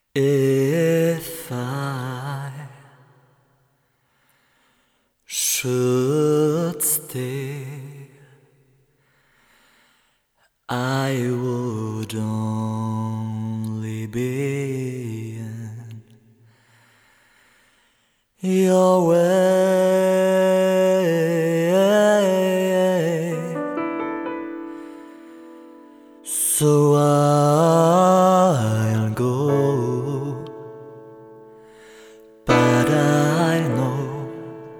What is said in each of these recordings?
If I should stay, I would only be in your way, so I'll go, but I know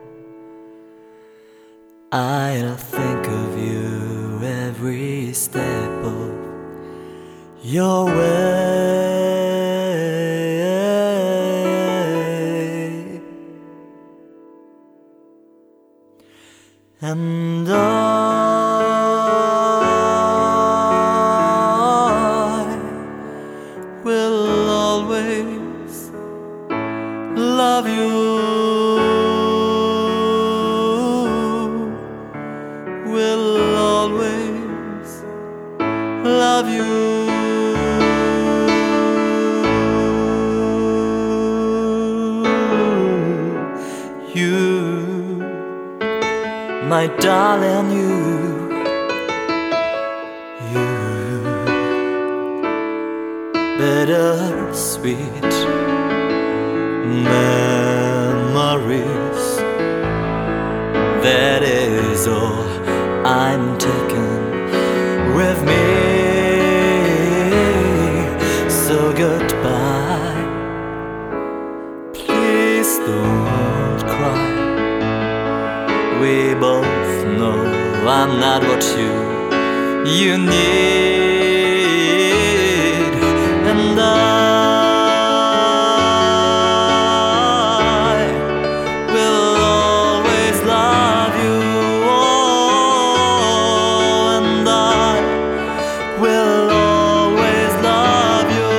I'll think of you every step of your way, and I will always love you, will always love you. You, my darling, you bittersweet memories, that is all I'm taking with me. So goodbye, please don't cry. We both know I'm not what you need, and I will always love you, oh, and I will always love you.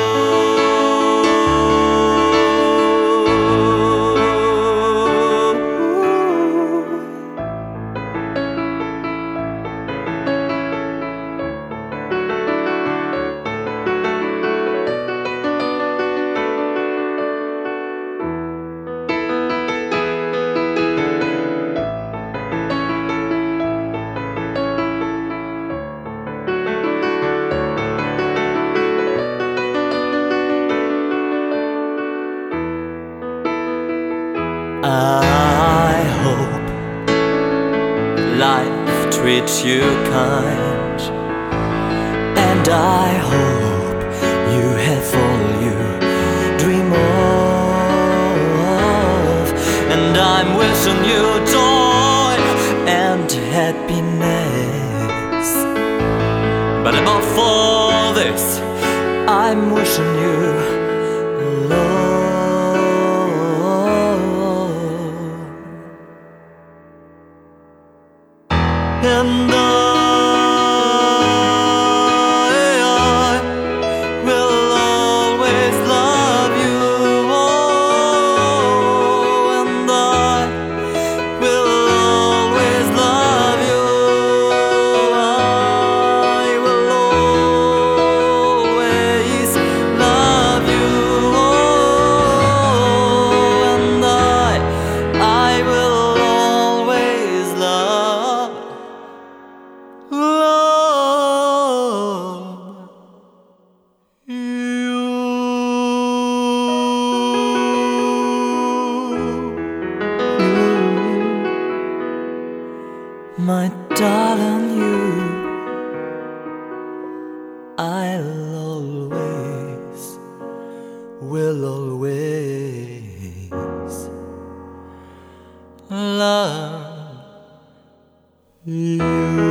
I hope life treats you kind, and I hope you have all you dream of, and I'm wishing you joy and happiness, but above all this, I'm wishing you love. And I will always love you, oh, and I will always love you. I will always love you, oh, and I will always love my darling, you, I'll always, will always love you.